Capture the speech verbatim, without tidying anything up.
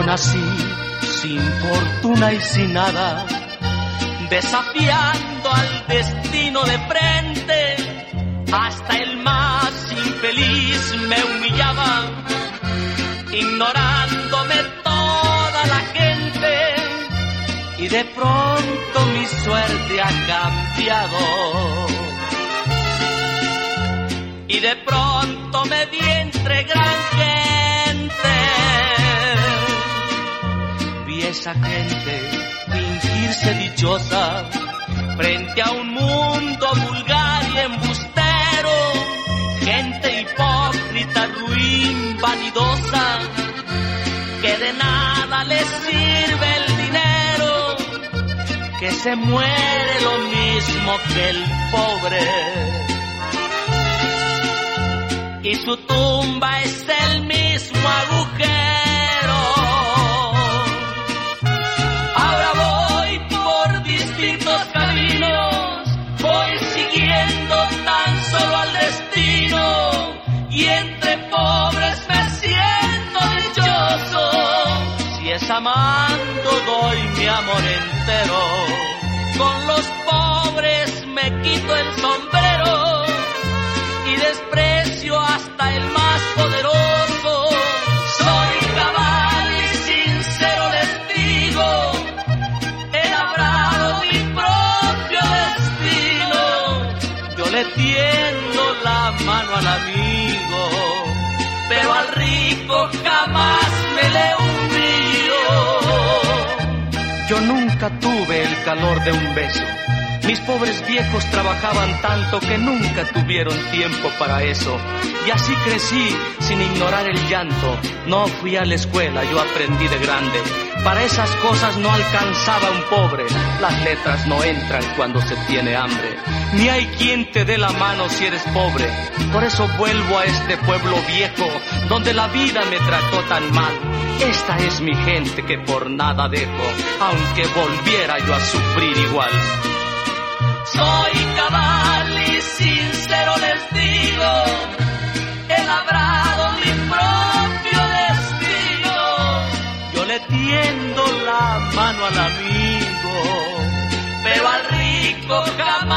nací sin fortuna y sin nada, desafiando al destino de frente. Hasta el más infeliz me humillaba, ignorándome toda la gente. Y de pronto mi suerte ha cambiado, y de pronto me vi entre gran gente. Vi esa gente fingirse dichosa frente a un mundo vulgar y embustero, gente hipócrita, ruin, vanidosa, que de nada les sirve el dinero, que se muere lo mismo que el pobre, y su tumba es el mismo agujero. Ahora voy por distintos caminos, voy siguiendo tan solo al destino, y entre pobres me siento dichoso. Si es amando doy mi amor entero, con los pobres me quito el sombrero y desprecio hasta el más poderoso. Soy cabal y sincero les digo, he labrado mi propio destino. Yo le tiendo la mano al amigo, pero al rico jamás me le humillo. Yo nunca tuve el calor de un beso. Mis pobres viejos trabajaban tanto que nunca tuvieron tiempo para eso. Y así crecí sin ignorar el llanto. No fui a la escuela, yo aprendí de grande. Para esas cosas no alcanzaba un pobre. Las letras no entran cuando se tiene hambre. Ni hay quien te dé la mano si eres pobre. Por eso vuelvo a este pueblo viejo, donde la vida me trató tan mal. Esta es mi gente que por nada dejo, aunque volviera yo a sufrir igual. Soy cabal y sincero les digo, he labrado mi propio destino. Yo le tiendo la mano al amigo, pero al rico jamás